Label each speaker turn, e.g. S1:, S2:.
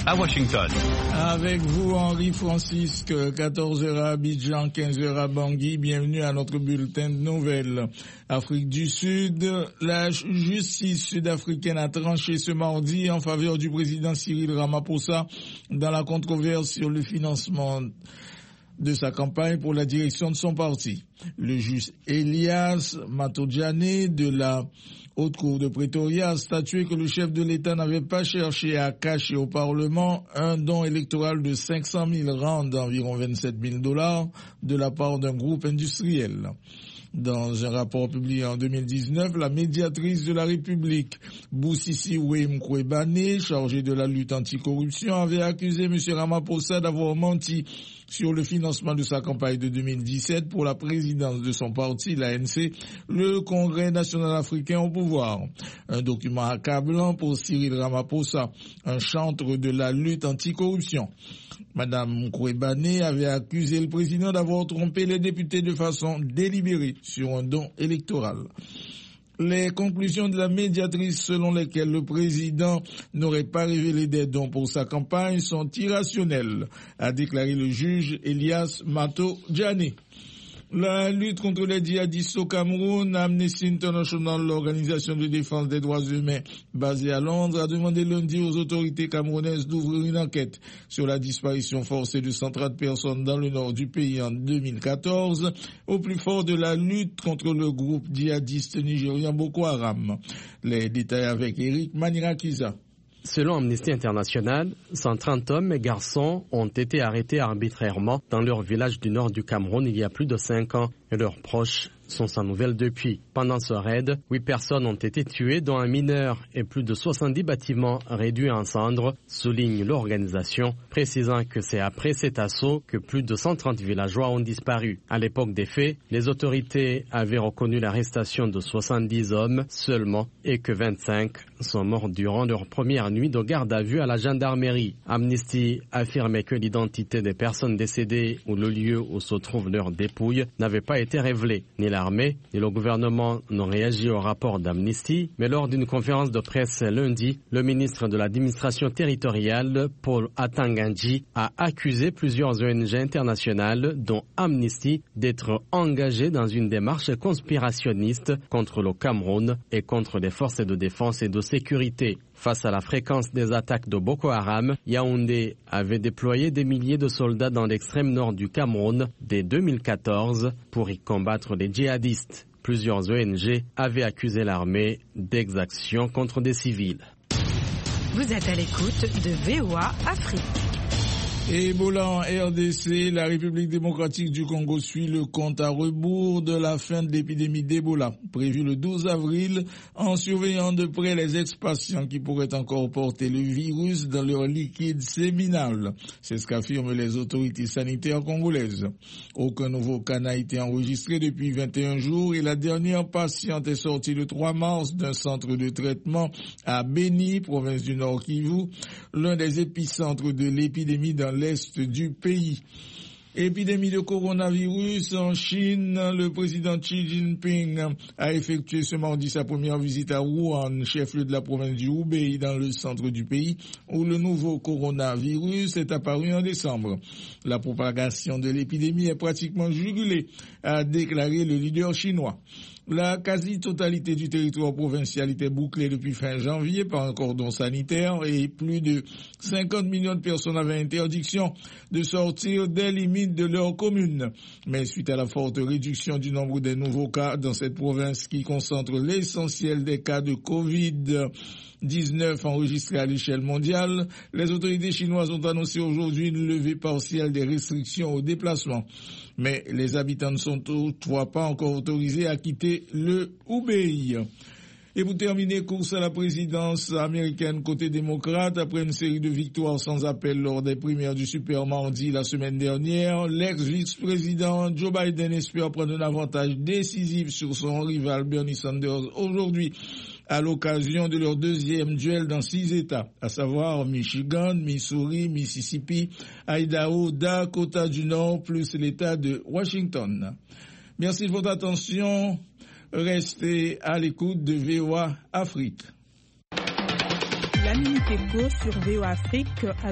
S1: à Washington.
S2: Avec vous, Henri Francisque, 14h à Abidjan, 15h à Bangui. Bienvenue à notre bulletin de nouvelles. Afrique du Sud, la justice sud-africaine a tranché ce mardi en faveur du président Cyril Ramaphosa dans la controverse sur le financement de sa campagne pour la direction de son parti. Le juge Elias Matodjane de la Haute Cour de Pretoria a statué que le chef de l'État n'avait pas cherché à cacher au Parlement un don électoral de 500 000 rands, d'environ 27 000 $, de la part d'un groupe industriel. Dans un rapport publié en 2019, la médiatrice de la République, Busisiwe Mqwebane, chargée de la lutte anticorruption, avait accusé M. Ramaphosa d'avoir menti sur le financement de sa campagne de 2017 pour la présidence de son parti, l'ANC, le Congrès national africain au pouvoir. Un document accablant pour Cyril Ramaphosa, un chantre de la lutte anticorruption. Madame Mqwebane avait accusé le président d'avoir trompé les députés de façon délibérée sur un don électoral. Les conclusions de la médiatrice selon lesquelles le président n'aurait pas révélé des dons pour sa campagne sont irrationnelles, a déclaré le juge Elias Matodjane. La lutte contre les djihadistes au Cameroun, Amnesty International, l'organisation de défense des droits humains basée à Londres, a demandé lundi aux autorités camerounaises d'ouvrir une enquête sur la disparition forcée de 130 personnes dans le nord du pays en 2014, au plus fort de la lutte contre le groupe djihadiste nigérien Boko Haram. Les détails avec Eric Manirakiza.
S3: Selon Amnesty International, 130 hommes et garçons ont été arrêtés arbitrairement dans leur village du nord du Cameroun il y a plus de 5 ans et leurs proches sont sans nouvelles depuis. Pendant ce raid, 8 personnes ont été tuées, dont un mineur, et plus de 70 bâtiments réduits en cendres, souligne l'organisation, précisant que c'est après cet assaut que plus de 130 villageois ont disparu. À l'époque des faits, les autorités avaient reconnu l'arrestation de 70 hommes seulement et que 25 sont morts durant leur première nuit de garde à vue à la gendarmerie. Amnesty affirmait que l'identité des personnes décédées ou le lieu où se trouvent leurs dépouilles n'avait pas été révélée. Ni l'armée ni le gouvernement n'ont réagi au rapport d'Amnesty, mais lors d'une conférence de presse lundi, le ministre de l'administration territoriale, Paul Atangandji, a accusé plusieurs ONG internationales, dont Amnesty, d'être engagées dans une démarche conspirationniste contre le Cameroun et contre les forces de défense et de sécurité. Face à la fréquence des attaques de Boko Haram, Yaoundé avait déployé des milliers de soldats dans l'extrême nord du Cameroun dès 2014 pour y combattre les djihadistes. Plusieurs ONG avaient accusé l'armée d'exactions contre des civils.
S4: Vous êtes à l'écoute de VOA Afrique.
S2: Ebola en RDC, la République démocratique du Congo suit le compte à rebours de la fin de l'épidémie d'Ebola, prévue le 12 avril, en surveillant de près les ex-patients qui pourraient encore porter le virus dans leur liquide séminal. C'est ce qu'affirment les autorités sanitaires congolaises. Aucun nouveau cas n'a été enregistré depuis 21 jours et la dernière patiente est sortie le 3 mars d'un centre de traitement à Beni, province du Nord Kivu, l'un des épicentres de l'épidémie dans l'est du pays. Épidémie de coronavirus en Chine, le président Xi Jinping a effectué ce mardi sa première visite à Wuhan, chef-lieu de la province du Hubei, dans le centre du pays, où le nouveau coronavirus est apparu en décembre. La propagation de l'épidémie est pratiquement jugulée, a déclaré le leader chinois. La quasi-totalité du territoire provincial était bouclée depuis fin janvier par un cordon sanitaire et plus de 50 millions de personnes avaient interdiction de sortir des limites de leur commune. Mais suite à la forte réduction du nombre des nouveaux cas dans cette province qui concentre l'essentiel des cas de Covid-19 enregistrés à l'échelle mondiale, les autorités chinoises ont annoncé aujourd'hui une levée partielle des restrictions aux déplacements. Mais les habitants ne sont toutefois pas encore autorisés à quitter le Hubei. Et pour terminer, course à la présidence américaine côté démocrate, après une série de victoires sans appel lors des primaires du Super Mardi la semaine dernière, l'ex-vice-président Joe Biden espère prendre un avantage décisif sur son rival Bernie Sanders aujourd'hui, à l'occasion de leur deuxième duel dans 6 États, à savoir Michigan, Missouri, Mississippi, Idaho, Dakota du Nord, plus l'État de Washington. Merci de votre attention. Restez à l'écoute de VOA Afrique.
S5: La Minute Éco sur VOA Afrique.